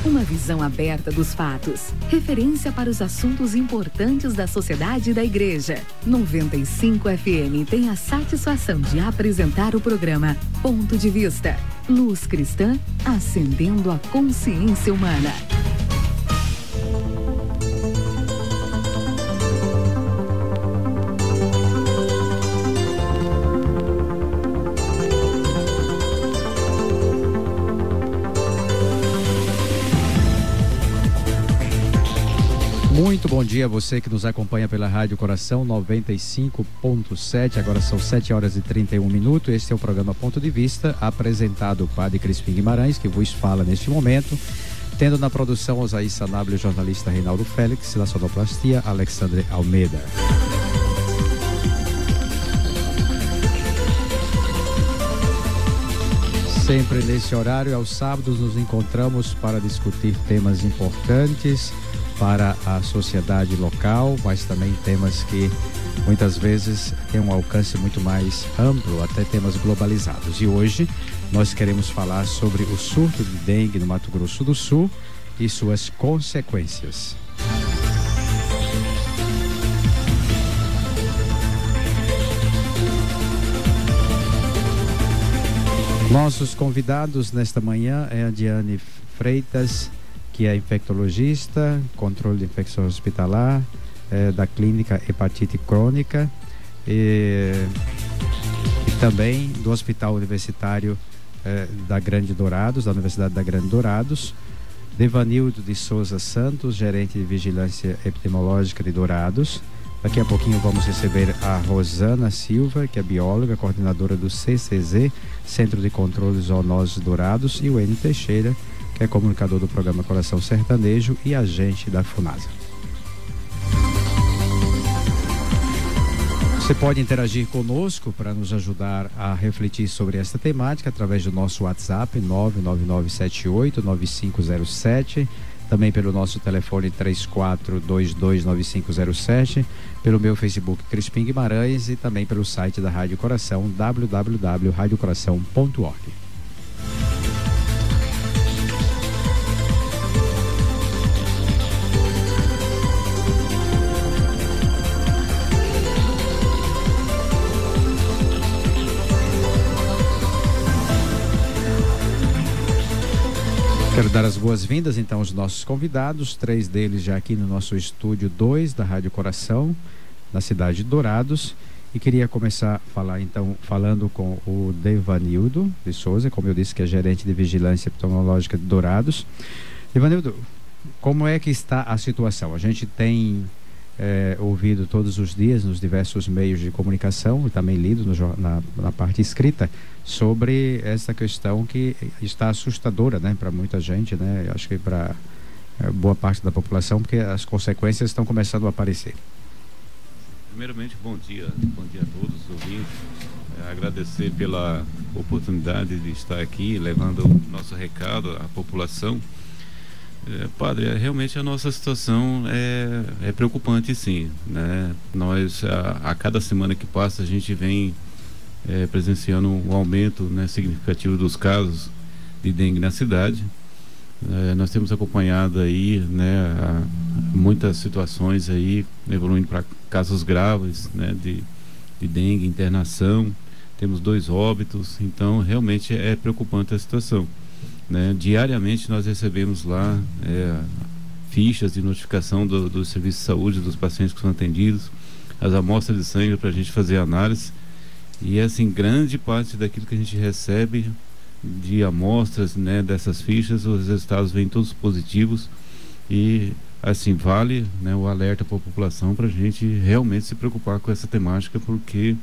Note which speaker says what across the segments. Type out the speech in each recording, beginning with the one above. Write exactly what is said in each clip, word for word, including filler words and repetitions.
Speaker 1: Uma visão aberta dos fatos. Referência para os assuntos importantes da sociedade e da igreja. noventa e cinco F M tem a satisfação de apresentar o programa Ponto de Vista. Luz cristã, acendendo a consciência humana.
Speaker 2: Muito bom dia a você que nos acompanha pela Rádio Coração noventa e cinco ponto sete, agora são sete horas e trinta e um minutos. Este é o programa Ponto de Vista, apresentado o Padre Crispim Guimarães, que vos fala neste momento, tendo na produção Osaí Sanabria, o jornalista Reinaldo Félix, na sonoplastia Alexandre Almeida. Sempre nesse horário, aos sábados, nos encontramos para discutir temas importantes para a sociedade local, mas também temas que muitas vezes têm um alcance muito mais amplo, até temas globalizados. E hoje nós queremos falar sobre o surto de dengue no Mato Grosso do Sul e suas consequências. Nossos convidados nesta manhã é a Diane Freitas, que é infectologista, controle de infecção hospitalar, é, da clínica Hepatite Crônica e, e também do Hospital Universitário é, da Grande Dourados, da Universidade da Grande Dourados. Devanildo de Souza Santos, gerente de Vigilância Epidemiológica de Dourados. Daqui a pouquinho vamos receber a Rosana Silva, que é bióloga, coordenadora do C C Z, Centro de Controle de Zoonoses Dourados, e o N Teixeira, que é comunicador do programa Coração Sertanejo e agente da FUNASA. Você pode interagir conosco para nos ajudar a refletir sobre esta temática através do nosso WhatsApp nove nove nove sete oito nove cinco zero sete, também pelo nosso telefone três quatro dois dois nove cinco zero sete, pelo meu Facebook Crispim Guimarães e também pelo site da Rádio Coração, w w w ponto rádio coração ponto org. Quero dar as boas-vindas então aos nossos convidados, três deles já aqui no nosso estúdio dois da Rádio Coração, na cidade de Dourados, e queria começar a falar então, falando com o Devanildo de Souza, como eu disse, que é gerente de Vigilância Epidemiológica de Dourados. Devanildo, como é que está a situação? A gente tem é, ouvido todos os dias nos diversos meios de comunicação e também lido no, na, na parte escrita sobre essa questão que está assustadora, né, para muita gente, né? Acho que para é, boa parte da população, porque as consequências estão começando a aparecer.
Speaker 3: Primeiramente, bom dia, bom dia a todos os ouvintes. É, agradecer pela oportunidade de estar aqui levando o nosso recado à população. É, padre, realmente a nossa situação é, é preocupante, sim, né? Nós, a, a cada semana que passa, a gente vem é, presenciando um aumento, né, significativo dos casos de dengue na cidade. É, nós temos acompanhado aí, né, a, muitas situações aí evoluindo para casos graves, né, de, de dengue, internação. Temos dois óbitos, então realmente é preocupante a situação. Né? Diariamente nós recebemos lá é, fichas de notificação do, do serviço de saúde dos pacientes que são atendidos, as amostras de sangue para a gente fazer análise, e assim, grande parte daquilo que a gente recebe de amostras, né, dessas fichas, os resultados vêm todos positivos, e assim, vale, né, o alerta para a população para a gente realmente se preocupar com essa temática, porque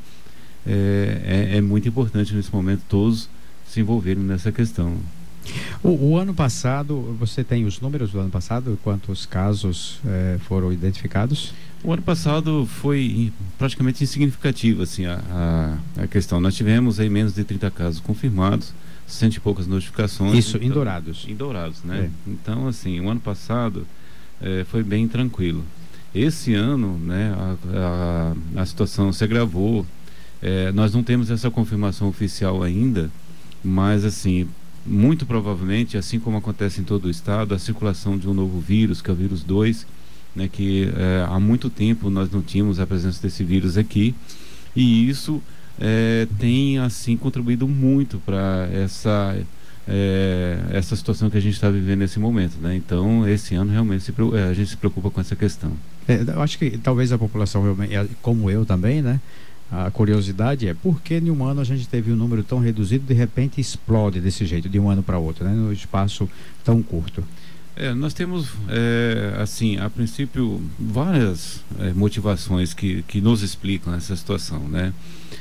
Speaker 3: é, é, é muito importante nesse momento todos se envolverem nessa questão.
Speaker 2: O, o ano passado, você tem os números do ano passado? Quantos casos eh, foram identificados?
Speaker 3: O ano passado foi praticamente insignificativo, assim, a, a, a questão. Nós tivemos aí menos de trinta casos confirmados, cento e poucas notificações.
Speaker 2: Isso,
Speaker 3: então,
Speaker 2: em Dourados.
Speaker 3: Em Dourados, né?
Speaker 2: É.
Speaker 3: Então, assim, o ano passado eh, foi bem tranquilo. Esse ano, né, a, a, a situação se agravou. Eh, nós não temos essa confirmação oficial ainda, mas, assim, muito provavelmente, assim como acontece em todo o estado, a circulação de um novo vírus, que é o vírus dois, né, que é, há muito tempo nós não tínhamos a presença desse vírus aqui, e isso é, tem assim contribuído muito para essa é, essa situação que a gente está vivendo nesse momento, né? Então esse ano realmente se, a gente se preocupa com essa questão.
Speaker 2: É, eu acho que talvez a população, como eu também, né? A curiosidade é por que em um ano a gente teve um número tão reduzido, de repente explode desse jeito, de um ano para outro, né? No espaço tão curto.
Speaker 3: É, nós temos, é, assim, a princípio, várias é, motivações que, que nos explicam essa situação, né?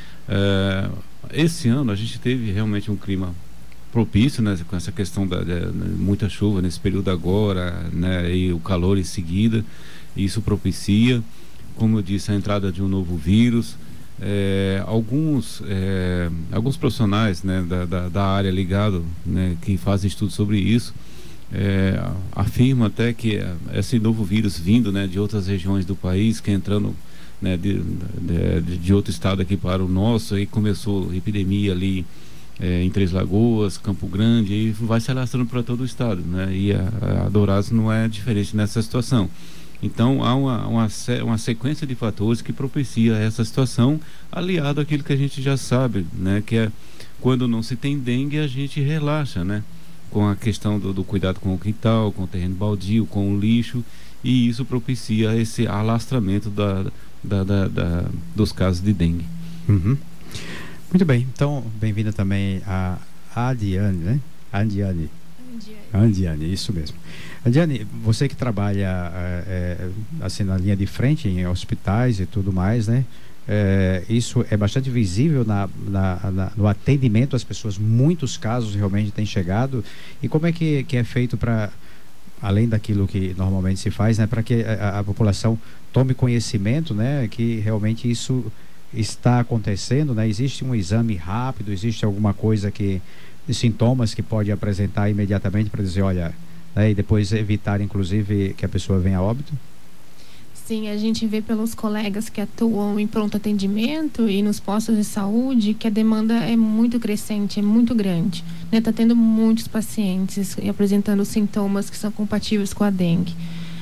Speaker 3: É, esse ano a gente teve realmente um clima propício, né, com essa questão da, da muita chuva nesse período agora, né, e o calor em seguida, isso propicia, como eu disse, a entrada de um novo vírus. É, alguns é, alguns profissionais, né, da, da, da área ligado, né, que fazem estudos sobre isso, é, afirmam até que esse novo vírus vindo, né, de outras regiões do país, que entrando, né, de, de, de outro estado aqui para o nosso, aí começou a epidemia ali é, em Três Lagoas, Campo Grande, e vai se alastrando para todo o estado, né, e a, a Dourados não é diferente nessa situação. Então há uma, uma, uma sequência de fatores que propicia essa situação, aliado àquilo que a gente já sabe, né, que é quando não se tem dengue, a gente relaxa, né, com a questão do, do cuidado com o quintal, com o terreno baldio, com o lixo, e isso propicia esse alastramento da, da, da, da, dos casos de dengue.
Speaker 2: Uhum. Muito bem, então bem-vinda também a Adiane, né? Adiane. Andiane, isso mesmo. Andiane, você que trabalha é, assim na linha de frente em hospitais e tudo mais, né? É, isso é bastante visível na, na, na, no atendimento às pessoas. Muitos casos realmente têm chegado. E como é que, que é feito para, além daquilo que normalmente se faz, né, para que a, a população tome conhecimento, né, que realmente isso está acontecendo, né? Existe um exame rápido, existe alguma coisa que sintomas que pode apresentar imediatamente para dizer, olha, né, e depois evitar inclusive que a pessoa venha a óbito?
Speaker 4: Sim, a gente vê pelos colegas que atuam em pronto atendimento e nos postos de saúde que a demanda é muito crescente, é muito grande, né? Está tendo muitos pacientes apresentando sintomas que são compatíveis com a dengue.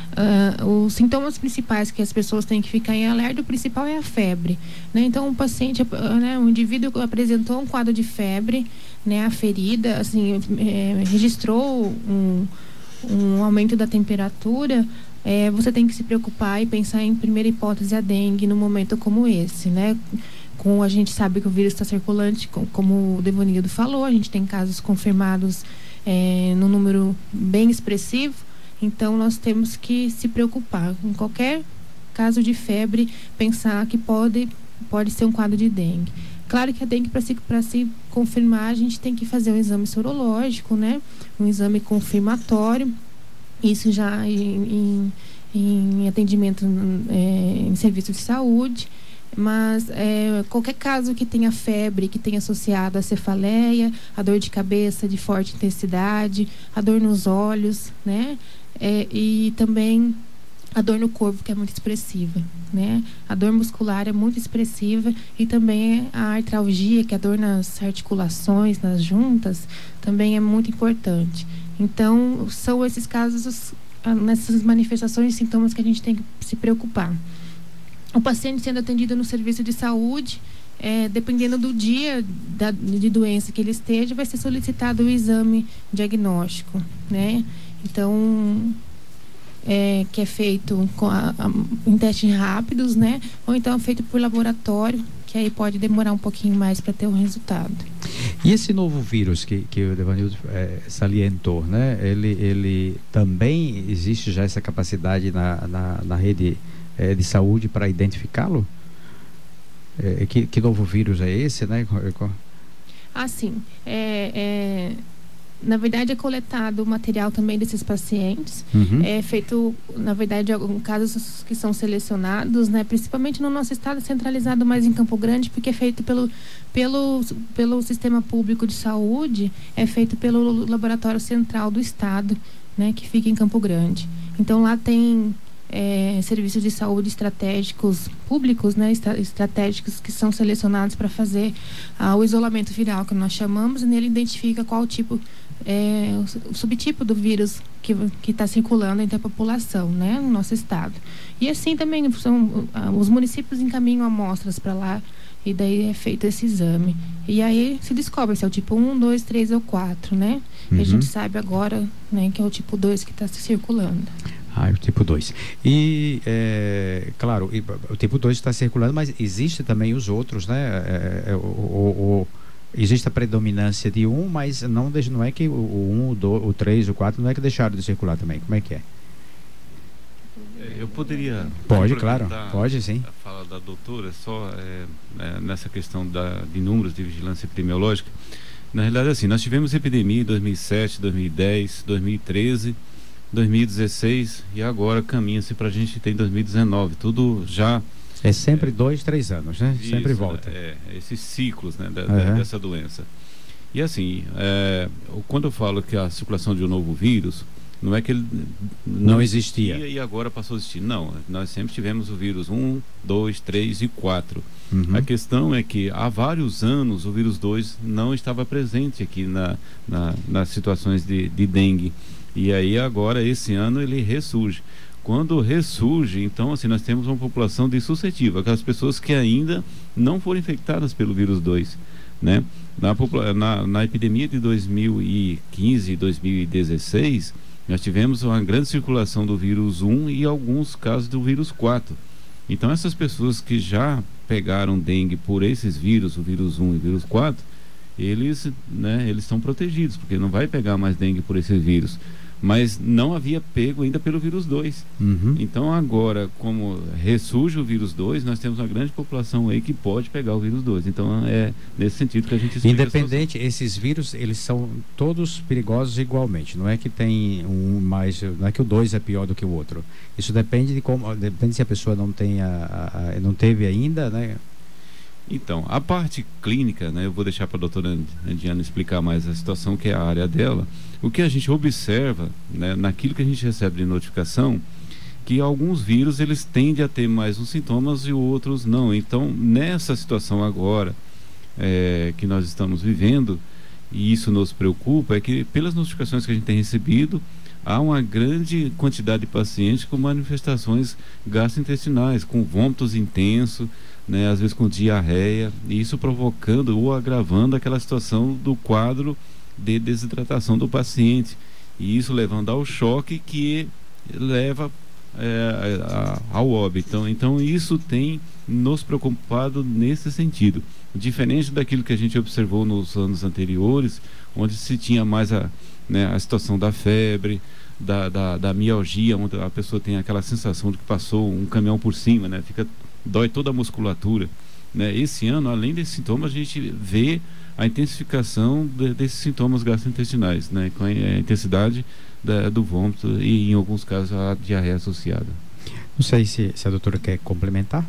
Speaker 4: Uh, os sintomas principais que as pessoas têm que ficar em alerta, o principal é a febre, né? Então o paciente, uh, né, o indivíduo apresentou um quadro de febre, né, a ferida, assim, é, registrou um, um aumento da temperatura, é, você tem que se preocupar e pensar em primeira hipótese a dengue no momento como esse, né? Com, a gente sabe que o vírus está circulante, com, como o Devanildo falou, a gente tem casos confirmados é, no número bem expressivo. Então, nós temos que se preocupar. Em qualquer caso de febre, pensar que pode, pode ser um quadro de dengue. Claro que a dengue, para se, para se confirmar, a gente tem que fazer um exame sorológico, né? Um exame confirmatório. Isso já em, em, em atendimento é, em serviço de saúde. Mas é, qualquer caso que tenha febre, que tenha associado a cefaleia, a dor de cabeça de forte intensidade, a dor nos olhos, né? É, e também a dor no corpo, que é muito expressiva, né? A dor muscular é muito expressiva e também a artralgia, que é a dor nas articulações, nas juntas, também é muito importante. Então, são esses casos, nessas manifestações e sintomas que a gente tem que se preocupar. O paciente sendo atendido no serviço de saúde, é, dependendo do dia da, de doença que ele esteja, vai ser solicitado o exame diagnóstico, né? Então, é, que é feito com a, a, em testes rápidos, né? Ou então é feito por laboratório, que aí pode demorar um pouquinho mais para ter o resultado.
Speaker 2: E esse novo vírus que, que o Devanildo é, salientou, né? Ele, ele também existe já essa capacidade na, na, na rede é, de saúde para identificá-lo? É, que, que novo vírus é esse, né?
Speaker 4: Ah, sim. É... é... Na verdade, é coletado o material também desses pacientes. Uhum. É feito, na verdade, em casos que são selecionados, né? Principalmente no nosso estado centralizado mais em Campo Grande, porque é feito pelo, pelo, pelo sistema público de saúde, é feito pelo laboratório central do estado, né? Que fica em Campo Grande. Então, lá tem é, serviços de saúde estratégicos públicos, né? Estratégicos que são selecionados para fazer ah, o isolamento viral, que nós chamamos, e nele identifica qual tipo é, o, o subtipo do vírus que está circulando entre a população, né, no nosso estado. E assim também são, os municípios encaminham amostras para lá e daí é feito esse exame. E aí se descobre se é o tipo um, dois, três ou quatro, né? Uhum. E a gente sabe agora, né, que é o tipo dois que está circulando.
Speaker 2: Ah, o tipo dois. E, é, claro, o tipo dois está circulando, mas existe também os outros, né? É, é, o, o, o, existe a predominância de um, mas não, não é que o, o um, o dois, o três, o quatro, não é que deixaram de circular também. Como é que é?
Speaker 3: Eu poderia...
Speaker 2: Pode, claro. Pode, sim.
Speaker 3: A fala da doutora, só é, é, nessa questão da, de números de vigilância epidemiológica. Na realidade, assim, nós tivemos epidemia em dois mil e sete, dois mil e dez, dois mil e treze... dois mil e dezesseis e agora caminha-se para a gente ter em dois mil e dezenove, tudo já...
Speaker 2: É sempre é, dois, três anos, né? Isso, sempre volta.
Speaker 3: É, esses ciclos, né, da, uhum. dessa doença. E assim, é, quando eu falo que a circulação de um novo vírus, não é que ele não,
Speaker 2: não existia.
Speaker 3: existia e agora passou a existir. Não, nós sempre tivemos o vírus um, dois, três e quatro. Uhum. A questão é que há vários anos o vírus dois não estava presente aqui na, na, nas situações de, de dengue. E aí agora, esse ano, ele ressurge. Quando ressurge, então, assim, nós temos uma população de suscetível, aquelas pessoas que ainda não foram infectadas pelo vírus dois, né? Na, na, na epidemia de dois mil e quinze e dois mil e dezesseis, nós tivemos uma grande circulação do vírus um e alguns casos do vírus quatro. Então, essas pessoas que já pegaram dengue por esses vírus, o vírus um e o vírus quatro, eles, né, eles estão protegidos, porque não vai pegar mais dengue por esse vírus. Mas não havia pego ainda pelo vírus dois. Uhum. Então agora, como ressurge o vírus dois, nós temos uma grande população aí que pode pegar o vírus dois. Então é nesse sentido que a gente explica.
Speaker 2: Independente, esses vírus, eles são todos perigosos igualmente. Não é que tem um mais, não é que o dois é pior do que o outro. Isso depende de como, depende se a pessoa não tenha, a, a, não teve ainda, né?
Speaker 3: Então, a parte clínica, né, eu vou deixar para a doutora Diana explicar mais a situação, que é a área dela. O que a gente observa, né, naquilo que a gente recebe de notificação, que alguns vírus eles tendem a ter mais uns sintomas e outros não. Então, nessa situação agora é, que nós estamos vivendo, e isso nos preocupa, é que pelas notificações que a gente tem recebido, há uma grande quantidade de pacientes com manifestações gastrointestinais, com vômitos intensos, né, às vezes com diarreia, e isso provocando ou agravando aquela situação do quadro de desidratação do paciente, e isso levando ao choque que leva é, a, ao óbito. Então, então isso tem nos preocupado nesse sentido, diferente daquilo que a gente observou nos anos anteriores, onde se tinha mais a, né, a situação da febre, da, da, da mialgia, onde a pessoa tem aquela sensação de que passou um caminhão por cima, né, fica dói toda a musculatura, né? Esse ano, além desses sintomas, a gente vê a intensificação de, desses sintomas gastrointestinais, né? Com a, a intensidade da, do vômito e, em alguns casos, a diarreia associada.
Speaker 2: Não sei se, se a doutora quer complementar.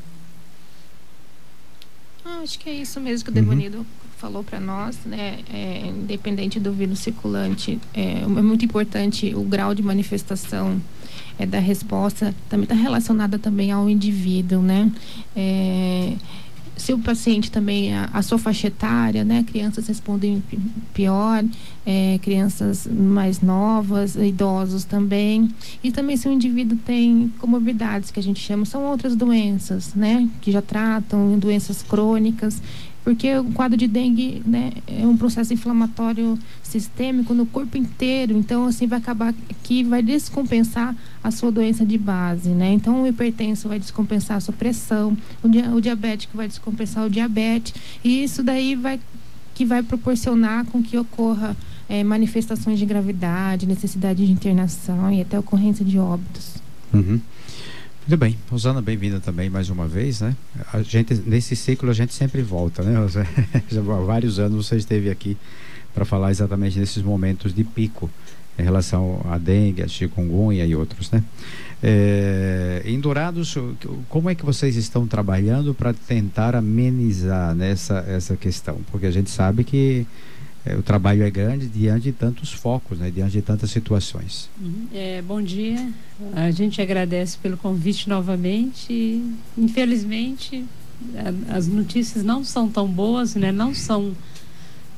Speaker 4: Ah, acho que é isso mesmo que o Devanido uhum. falou para nós, né? É, independente do vírus circulante, é, é muito importante o grau de manifestação é, da resposta, também está relacionada também ao indivíduo, né? É, se o paciente também, a, a sua faixa etária, né? Crianças respondem pior, é, crianças mais novas, idosos também. E também se o indivíduo tem comorbidades, que a gente chama, são outras doenças, né? Que já tratam doenças crônicas. Porque o quadro de dengue, né, é um processo inflamatório sistêmico no corpo inteiro. Então, assim, vai acabar que vai descompensar a sua doença de base, né? Então, o hipertenso vai descompensar a sua pressão, o, di o diabético vai descompensar o diabetes. E isso daí vai, que vai proporcionar com que ocorra é, manifestações de gravidade, necessidade de internação e até ocorrência de óbitos.
Speaker 2: Uhum. Muito bem, Rosana, bem-vinda também mais uma vez, né? A gente, nesse ciclo a gente sempre volta, né, Rosana? Já há vários anos você esteve aqui para falar exatamente nesses momentos de pico em relação à dengue, a chikungunya e outros, né? É, em Dourados, como é que vocês estão trabalhando para tentar amenizar nessa essa questão? Porque a gente sabe que é, o trabalho é grande diante de tantos focos, né? Diante de tantas situações.
Speaker 5: É, bom dia, a gente agradece pelo convite novamente e, infelizmente, a, as notícias não são tão boas, né? Não são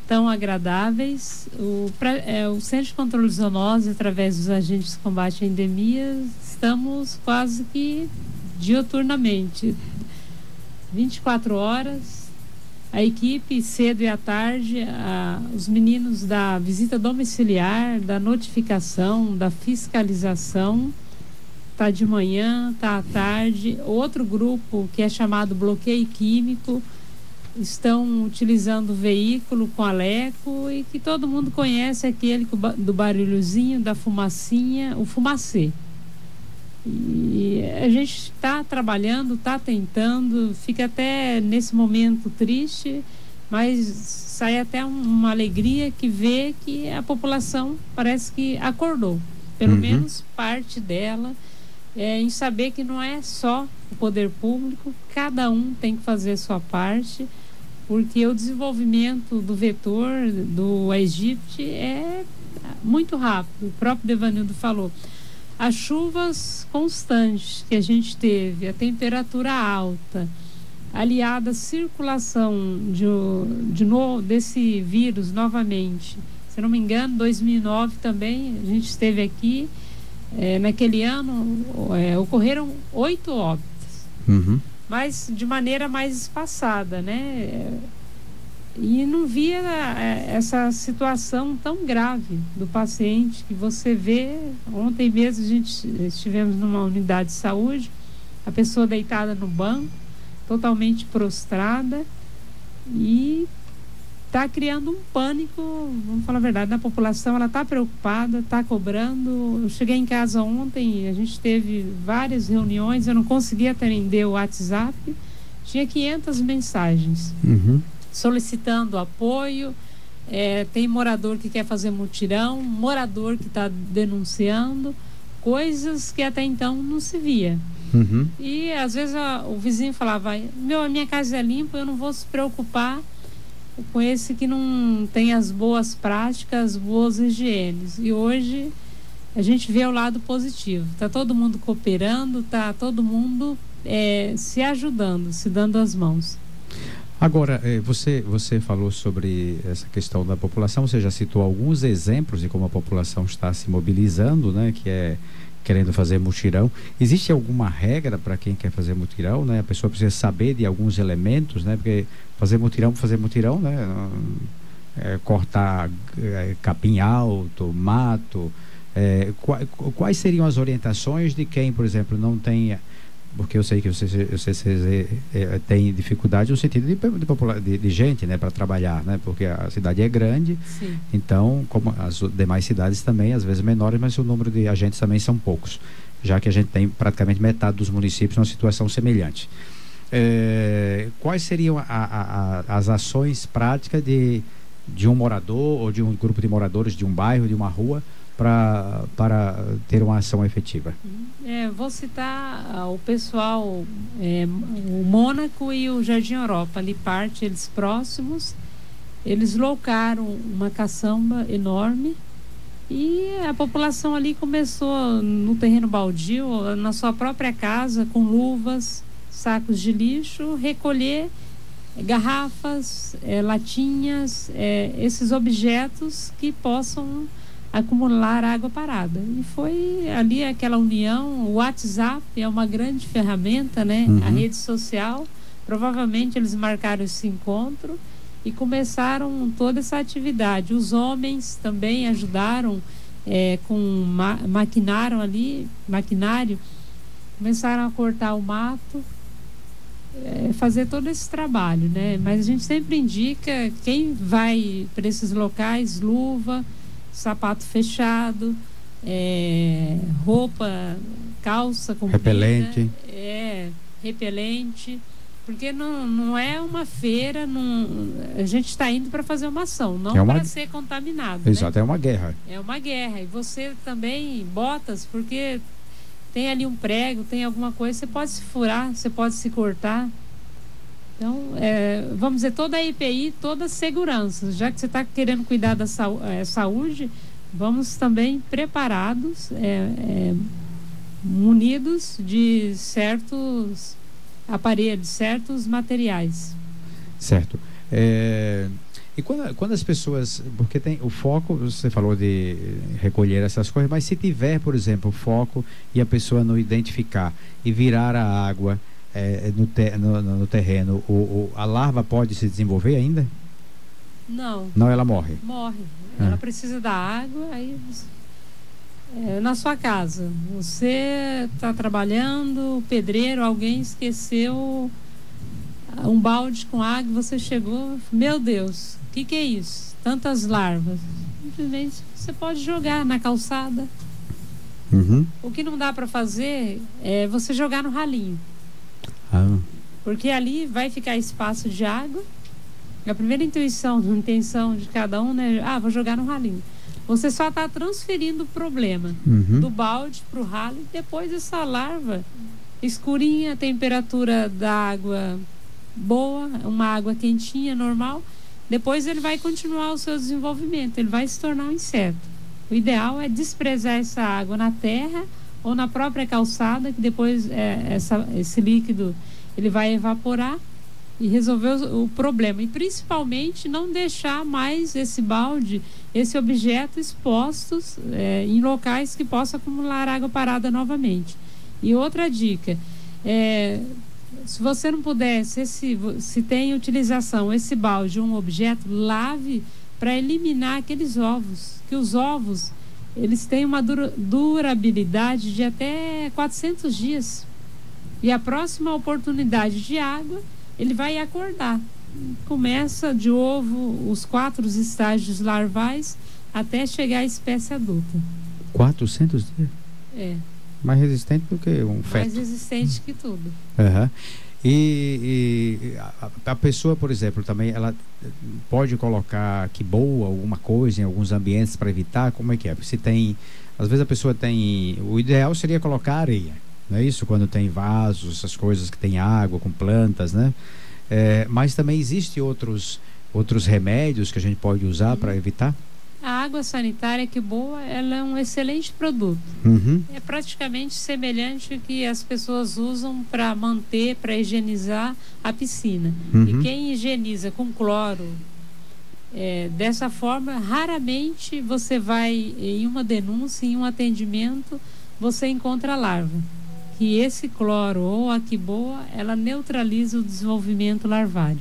Speaker 5: tão agradáveis. O, pra, é, o Centro de Controle de Zoonose, através dos agentes de combate a endemias, estamos quase que diuturnamente, vinte e quatro horas, a equipe cedo e à tarde, a, os meninos da visita domiciliar, da notificação, da fiscalização, tá de manhã, tá à tarde. Outro grupo que é chamado bloqueio químico, estão utilizando o veículo com Aleco, e que todo mundo conhece, aquele do barulhozinho, da fumacinha, o fumacê. E a gente está trabalhando, está tentando, fica até nesse momento triste, mas sai até um, uma alegria que vê que a população parece que acordou, pelo uhum. menos parte dela, é, em saber que não é só o poder público, cada um tem que fazer a sua parte, porque o desenvolvimento do vetor, do Egito, é muito rápido. O próprio Devanildo falou. As chuvas constantes que a gente teve, a temperatura alta, aliada à circulação de, de no, desse vírus novamente. Se não me engano, dois mil e nove também, a gente esteve aqui, é, naquele ano, é, ocorreram oito óbitos, uhum. mas de maneira mais espaçada, né? E não via essa situação tão grave do paciente que você vê. Ontem mesmo a gente estivemos numa unidade de saúde, a pessoa deitada no banco, totalmente prostrada, e está criando um pânico, vamos falar a verdade, na população. Ela está preocupada, está cobrando. Eu cheguei em casa ontem, a gente teve várias reuniões, eu não conseguia atender o WhatsApp, tinha quinhentas mensagens. Uhum. Solicitando apoio, é, tem morador que quer fazer mutirão, morador que está denunciando, coisas que até então não se via. Uhum. E às vezes a, o vizinho falava, meu, a minha casa é limpa, eu não vou se preocupar com esse que não tem as boas práticas, as boas higienes. E hoje a gente vê o lado positivo, está todo mundo cooperando, está todo mundo é, se ajudando, se dando as mãos.
Speaker 2: Agora, você, você falou sobre essa questão da população, você já citou alguns exemplos de como a população está se mobilizando, né, que é querendo fazer mutirão. Existe alguma regra para quem quer fazer mutirão, né? A pessoa precisa saber de alguns elementos, né? Porque fazer mutirão, fazer mutirão, né? É, cortar é, capim alto, mato. É, quais, quais seriam as orientações de quem, por exemplo, não tenha... Porque eu sei que o C C Z é, tem dificuldade no sentido de, de, de, de gente, né, para trabalhar, né, porque a cidade é grande. Sim. Então, como as demais cidades também, às vezes menores, mas o número de agentes também são poucos, já que a gente tem praticamente metade dos municípios numa situação semelhante. É, quais seriam a, a, a, as ações práticas de, de um morador ou de um grupo de moradores de um bairro, de uma rua, Pra, para ter uma ação efetiva?
Speaker 5: É, vou citar uh, o pessoal, é, o Mônaco e o Jardim Europa, ali parte, eles próximos, eles locaram uma caçamba enorme e a população ali começou no terreno baldio, na sua própria casa, com luvas, sacos de lixo, recolher é, garrafas, é, latinhas, é, esses objetos que possam acumular água parada. E foi ali aquela união. O WhatsApp é uma grande ferramenta, né? Uhum. A rede social, provavelmente eles marcaram esse encontro e começaram toda essa atividade. Os homens também ajudaram é, com ma maquinário ali, maquinário, começaram a cortar o mato, é, fazer todo esse trabalho, né? Mas a gente sempre indica quem vai para esses locais, luva, sapato fechado, é, roupa, calça comprida,
Speaker 2: repelente,
Speaker 5: é, repelente, porque não, não é uma feira, não, a gente está indo para fazer uma ação, não é uma... para ser contaminado.
Speaker 2: Exato,
Speaker 5: né?
Speaker 2: É uma guerra.
Speaker 5: É uma guerra. E você também, botas, porque tem ali um prego, tem alguma coisa, você pode se furar, você pode se cortar. Então, é, vamos dizer, toda a I P I, toda a segurança, já que você está querendo cuidar da sa é, saúde, vamos também preparados, é, é, munidos de certos aparelhos, certos materiais.
Speaker 2: Certo. É, E quando, quando as pessoas, porque tem o foco, você falou de recolher essas coisas, mas se tiver, por exemplo, o foco e a pessoa não identificar e virar a água é, no, te, no, no terreno, o, o, a larva pode se desenvolver ainda?
Speaker 5: Não.
Speaker 2: Não, ela morre?
Speaker 5: Morre.
Speaker 2: Ah.
Speaker 5: Ela precisa da água, aí... É, na sua casa, você está trabalhando, o pedreiro, alguém esqueceu um balde com água, você chegou, meu Deus, o que, que é isso? Tantas larvas. Simplesmente você pode jogar na calçada.
Speaker 2: Uhum.
Speaker 5: O que não dá para fazer é você jogar no ralinho.
Speaker 2: Ah.
Speaker 5: Porque ali vai ficar espaço de água. A primeira intuição, intenção de cada um, né? Ah, vou jogar no ralinho. Você só está transferindo o problema
Speaker 2: uhum.
Speaker 5: do balde para o ralo e depois essa larva escurinha, temperatura da água boa, uma água quentinha, normal, depois ele vai continuar o seu desenvolvimento, ele vai se tornar um inseto. O ideal é desprezar essa água na terra ou na própria calçada, que depois é, essa, esse líquido ele vai evaporar e resolver o, o problema. E principalmente não deixar mais esse balde, esse objeto expostos é, em locais que possa acumular água parada novamente. E outra dica, é, se você não puder, se, esse, se tem utilização esse balde um objeto, lave para eliminar aqueles ovos, que os ovos eles têm uma dura, durabilidade de até quatrocentos dias. E a próxima oportunidade de água, ele vai acordar. Começa de ovo, os quatro estágios larvais, até chegar à espécie adulta.
Speaker 2: quatrocentos dias?
Speaker 5: É.
Speaker 2: Mais resistente do que um feto.
Speaker 5: Mais resistente que tudo.
Speaker 2: Uhum. E, e a, a pessoa, por exemplo, também, ela pode colocar que boa alguma coisa em alguns ambientes para evitar? Como é que é? Se tem, às vezes a pessoa tem, o ideal seria colocar areia, não é isso? Quando tem vasos, essas coisas que tem água, com plantas, né? É, mas também existem outros, outros remédios que a gente pode usar para evitar?
Speaker 5: A água sanitária, que boa, ela é um excelente produto.
Speaker 2: Uhum.
Speaker 5: É praticamente semelhante ao que as pessoas usam para manter, para higienizar a piscina.
Speaker 2: Uhum.
Speaker 5: E quem higieniza com cloro, é, dessa forma, raramente você vai em uma denúncia, em um atendimento, você encontra larva. Que esse cloro ou a quiboa, ela neutraliza o desenvolvimento larvário.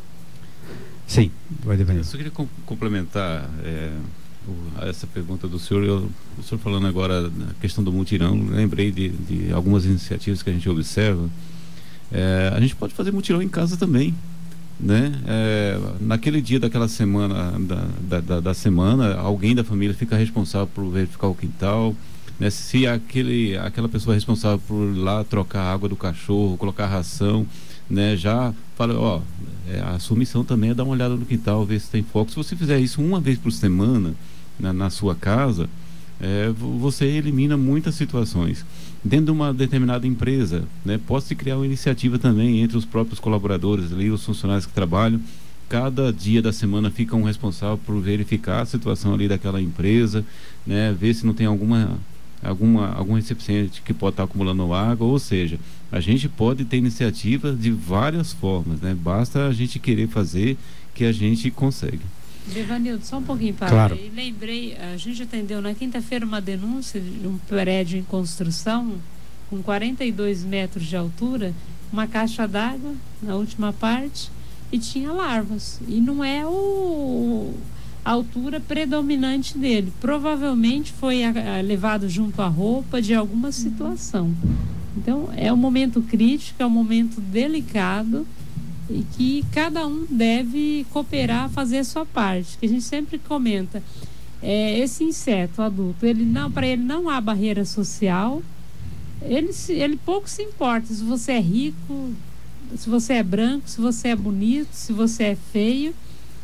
Speaker 2: Sim, vai depender.
Speaker 3: Eu só queria com, complementar é, o, essa pergunta do senhor. Eu, o senhor falando agora na questão do mutirão, lembrei de, de algumas iniciativas que a gente observa. É, a gente pode fazer mutirão em casa também, né? É, naquele dia daquela semana, da, da, da semana, alguém da família fica responsável por verificar o quintal. Né, se aquele, aquela pessoa responsável por ir lá trocar a água do cachorro, colocar ração, né, já fala, ó, é, a sua missão também é dar uma olhada no quintal, ver se tem foco. Se você fizer isso uma vez por semana na, na sua casa, é, você elimina muitas situações. Dentro de uma determinada empresa, né, pode-se criar uma iniciativa também entre os próprios colaboradores ali, os funcionários que trabalham. Cada dia da semana fica um responsável por verificar a situação ali daquela empresa, né, ver se não tem alguma alguma algum recipiente que pode estar acumulando água. Ou seja, a gente pode ter iniciativa de várias formas, né? Basta a gente querer fazer, que a gente consegue.
Speaker 5: Devanildo, só um pouquinho para
Speaker 2: claro.
Speaker 5: E lembrei, a gente atendeu na quinta-feira uma denúncia de um prédio em construção com quarenta e dois metros de altura, uma caixa d'água na última parte e tinha larvas. E não é o a altura predominante dele. Provavelmente foi a, a, levado junto à roupa de alguma situação. Então, é um momento crítico, é um momento delicado e que cada um deve cooperar, fazer a sua parte. Que a gente sempre comenta, é, esse inseto adulto, ele não, para ele não há barreira social, ele, ele pouco se importa se você é rico, se você é branco, se você é bonito, se você é feio.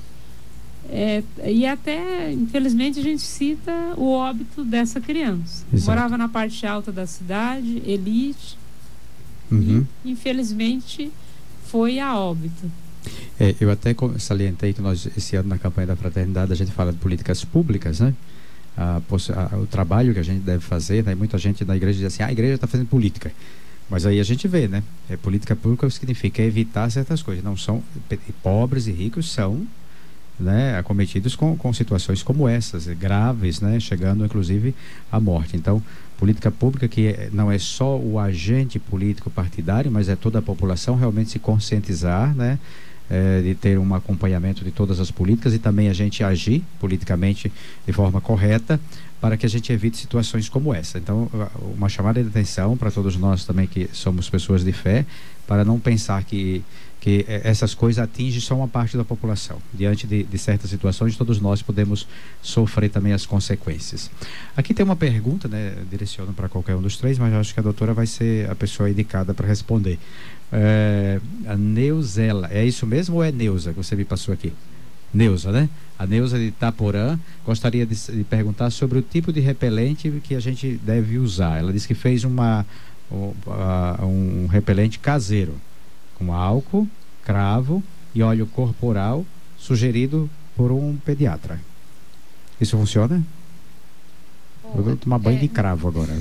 Speaker 5: É, e até, infelizmente, a gente cita o óbito dessa criança.
Speaker 2: Exato.
Speaker 5: Morava na parte alta da cidade, elite,
Speaker 2: uhum.
Speaker 5: e infelizmente foi a óbito.
Speaker 2: É, eu até salientei que nós, esse ano, na campanha da fraternidade, a gente fala de políticas públicas, né? A, a, o trabalho que a gente deve fazer, né? Muita gente na igreja diz assim, ah, a igreja está fazendo política. Mas aí a gente vê, né? É, política pública significa evitar certas coisas. Não são, pobres e ricos são né, acometidos com, com situações como essas, graves, né, chegando inclusive à morte. Então, política pública que não é só o agente político partidário, mas é toda a população realmente se conscientizar, né, é, de ter um acompanhamento de todas as políticas e também a gente agir politicamente de forma correta para que a gente evite situações como essa. Então, uma chamada de atenção para todos nós também que somos pessoas de fé, para não pensar que que essas coisas atingem só uma parte da população. Diante de, de certas situações, todos nós podemos sofrer também as consequências. Aqui tem uma pergunta, né, direciono para qualquer um dos três, mas eu acho que a doutora vai ser a pessoa indicada para responder. É, a Neuzela, é isso mesmo ou é Neuza que você me passou aqui? Neuza, né? A Neuza de Itaporã gostaria de, de perguntar sobre o tipo de repelente que a gente deve usar. Ela disse que fez uma, um, um repelente caseiro, com álcool, cravo e óleo corporal, sugerido por um pediatra. Isso funciona? Bom, eu vou tomar banho é... de cravo agora.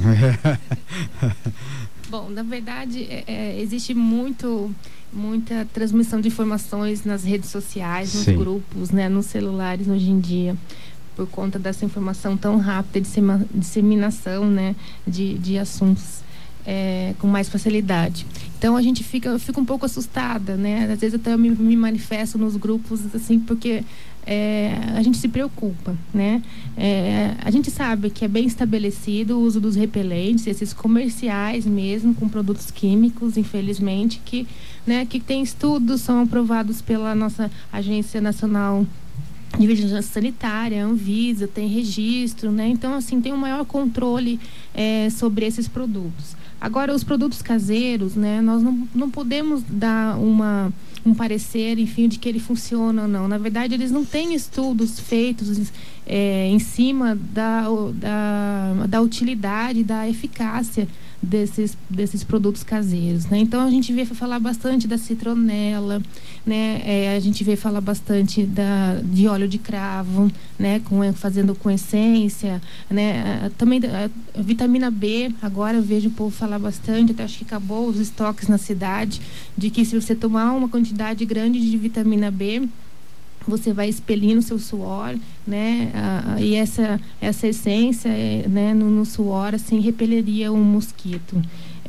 Speaker 4: Bom, na verdade, é, é, existe muito, muita transmissão de informações nas redes sociais, nos Sim. grupos, né, nos celulares hoje em dia, por conta dessa informação tão rápida, de disseminação, né, de, de assuntos. É, com mais facilidade. Então a gente fica, eu fico um pouco assustada, né? Às vezes até eu me, me manifesto nos grupos assim, porque é, a gente se preocupa, né? É, a gente sabe que é bem estabelecido o uso dos repelentes, esses comerciais mesmo, com produtos químicos, infelizmente, que, né, que tem estudos, são aprovados pela nossa Agência Nacional de Vigilância Sanitária, Anvisa, tem registro, né? Então, assim, tem um maior controle é, sobre esses produtos. Agora, os produtos caseiros, né? Nós não, não podemos dar uma, um parecer, enfim, de que ele funciona ou não. Na verdade, eles não têm estudos feitos é, em cima da, da, da utilidade, da eficácia desses, desses produtos caseiros, né? Então, a gente vê falar bastante da citronela, né? É, a gente vê falar bastante da, de óleo de cravo, né? Com, fazendo com essência, né? Também a, a vitamina B, agora eu vejo o povo falar bastante, até acho que acabou os estoques na cidade, de que se você tomar uma quantidade grande de vitamina B, você vai expelindo o seu suor, né? Ah, e essa, essa essência, né, no, no suor, assim, repeleria um mosquito.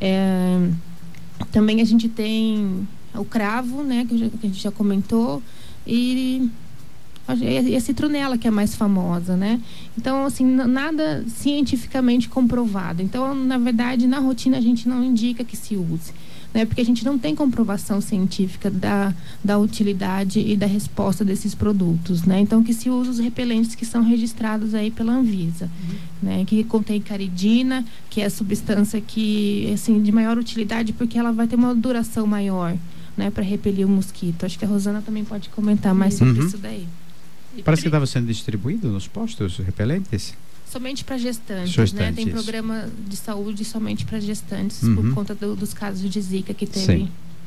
Speaker 4: É, também a gente tem o cravo, né, que, já, que a gente já comentou, e, e a citronela, que é a mais famosa, né? Então, assim, nada cientificamente comprovado. Então, na verdade, na rotina a gente não indica que se use, né? Porque a gente não tem comprovação científica da, da utilidade e da resposta desses produtos, né? Então, que se usa os repelentes que são registrados aí pela Anvisa, uhum. né? Que contém caridina, que é a substância que, assim, de maior utilidade, porque ela vai ter uma duração maior, né? Para repelir o mosquito. Acho que a Rosana também pode comentar mais uhum. sobre isso daí.
Speaker 2: Parece que estava sendo distribuído nos postos repelentes?
Speaker 4: Somente para gestantes,
Speaker 2: gestantes,
Speaker 4: né? Tem
Speaker 2: isso.
Speaker 4: programa de saúde somente para gestantes,
Speaker 2: uhum.
Speaker 4: por conta do, dos casos de Zika que teve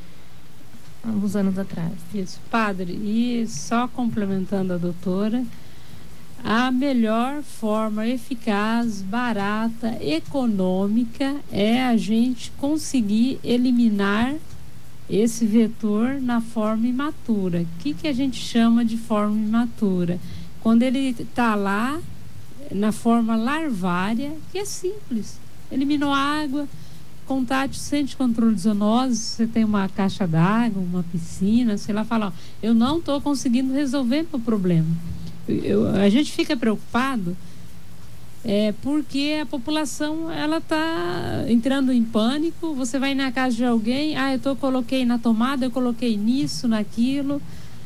Speaker 4: alguns anos atrás.
Speaker 5: Isso, padre, e só complementando a doutora, a melhor forma eficaz, barata, econômica é a gente conseguir eliminar esse vetor na forma imatura. O que, que a gente chama de forma imatura? Quando ele está lá na forma larvária, que é simples, eliminou água, contato sem controle de zoonose, você tem uma caixa d'água, uma piscina, sei lá, fala, ó, eu não estou conseguindo resolver meu problema. Eu, a gente fica preocupado é, porque a população, ela está entrando em pânico. Você vai na casa de alguém, ah, eu tô, coloquei na tomada, eu coloquei nisso, naquilo,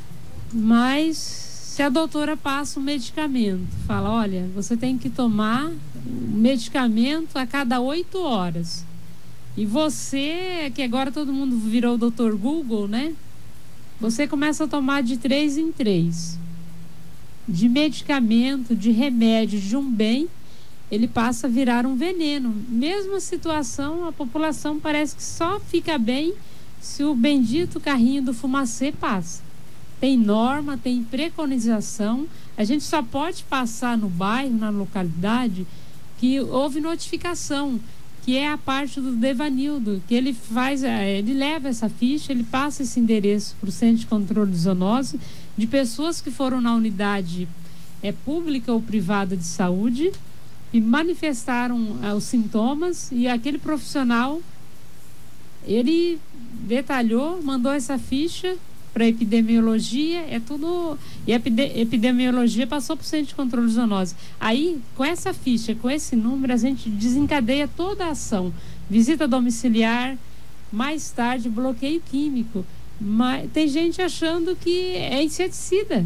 Speaker 5: mas se a doutora passa um medicamento, fala, olha, você tem que tomar medicamento a cada oito horas. E você, que agora todo mundo virou o doutor Google, né? Você começa a tomar de três em três. De medicamento, de remédio, de um bem, ele passa a virar um veneno. Mesma situação, a população parece que só fica bem se o bendito carrinho do fumacê passa. Tem norma, tem preconização. A gente só pode passar no bairro, na localidade, que houve notificação, que é a parte do Devanildo, que ele faz, ele leva essa ficha, ele passa esse endereço para o Centro de Controle de Zoonose de pessoas que foram na unidade é, pública ou privada de saúde e manifestaram é, os sintomas, e aquele profissional, ele detalhou, mandou essa ficha para epidemiologia, é tudo, e a epidemiologia passou para o Centro de Controle de Zoonose. Aí, com essa ficha, com esse número, a gente desencadeia toda a ação, visita domiciliar, mais tarde bloqueio químico. Mas tem gente achando que é inseticida.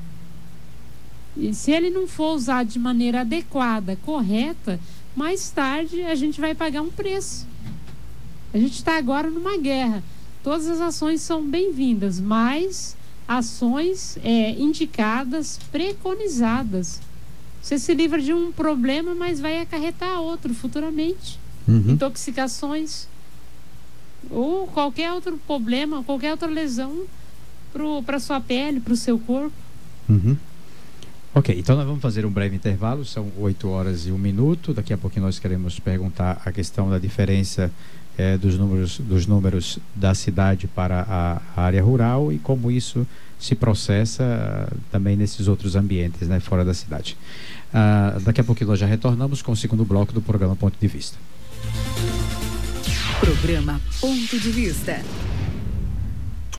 Speaker 5: E se ele não for usado de maneira adequada, correta, mais tarde a gente vai pagar um preço. A gente está agora numa guerra. Todas as ações são bem-vindas, mas ações é, indicadas, preconizadas. Você se livra de um problema, mas vai acarretar outro futuramente. Uhum. Intoxicações ou qualquer outro problema, qualquer outra lesão para a sua pele, para o seu corpo.
Speaker 2: Uhum. Ok, então nós vamos fazer um breve intervalo, são oito horas e um minuto. Daqui a pouquinho nós queremos perguntar a questão da diferença é, dos, números, dos números da cidade para a, a área rural e como isso se processa uh, também nesses outros ambientes, né, fora da cidade. Uh, daqui a pouquinho nós já retornamos com o segundo bloco do programa Ponto de Vista.
Speaker 1: Programa Ponto de Vista.